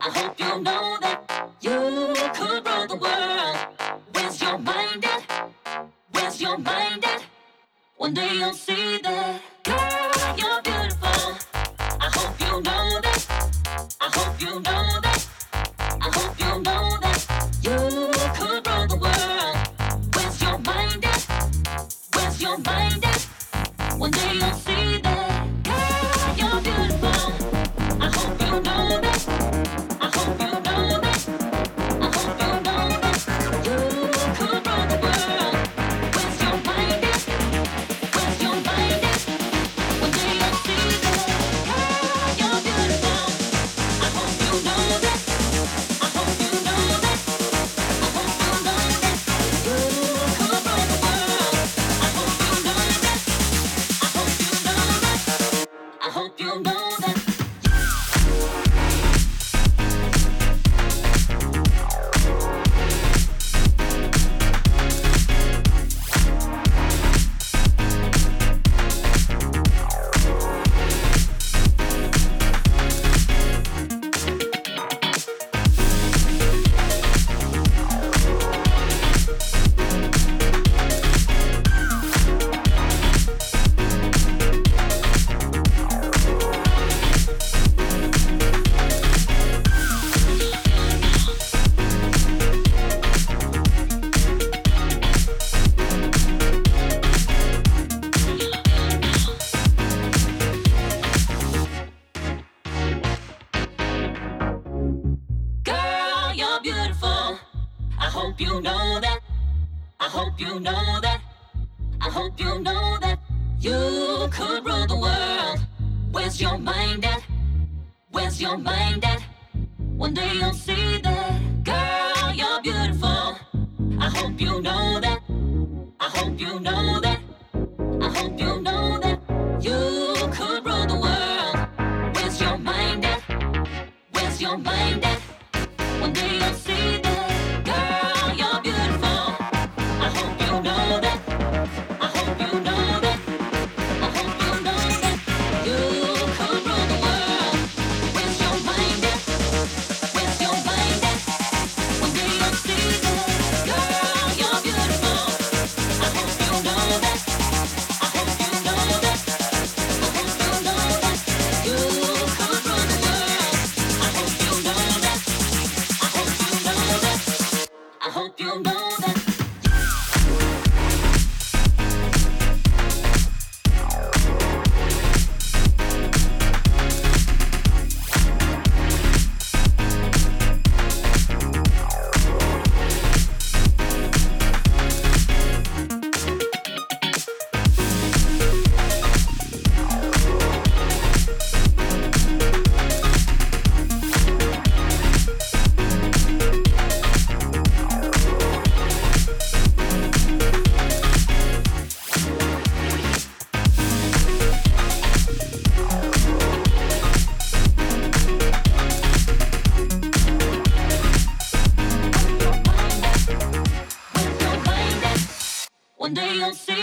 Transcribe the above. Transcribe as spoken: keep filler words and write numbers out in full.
I hope you know that you could rule the world. Where's your mind at? Where's your mind at? One day you'll see that, girl, you're beautiful. I hope you know that. I hope you know that. I hope you know that you could rule the world. Where's your mind at? Where's your mind at? One day you'll see that, girl, you're beautiful. I hope you know that. I hope you know that. I hope you know that you could rule the world. Where's your mind at? Where's your mind at? One day you'll see that, girl, you're beautiful. I hope you know that. I hope you know that. I hope you know that you could rule the world. I hope you know that. I hope you know that. I hope you know that. Girl, you're beautiful. I hope you know that. I hope you know that. I hope you know that you could rule the world. Where's your mind at? Where's your mind at? One day you'll see that. Girl, you're beautiful. I hope you know that. I hope you know that. I hope you know that you could rule the world. Where's your mind at? Where's your mind at? One day you'll see that, girl, you're beautiful. I hope you know that. I hope you know that. I hope you know that you could rule the world. Where's your mind at? Where's your mind at? One day you'll see that, girl, you're beautiful. I hope you know that. I hope you know that. I hope you know that you could rule the world. I hope you know that. I hope you know that. I hope you know that. One day you'll see.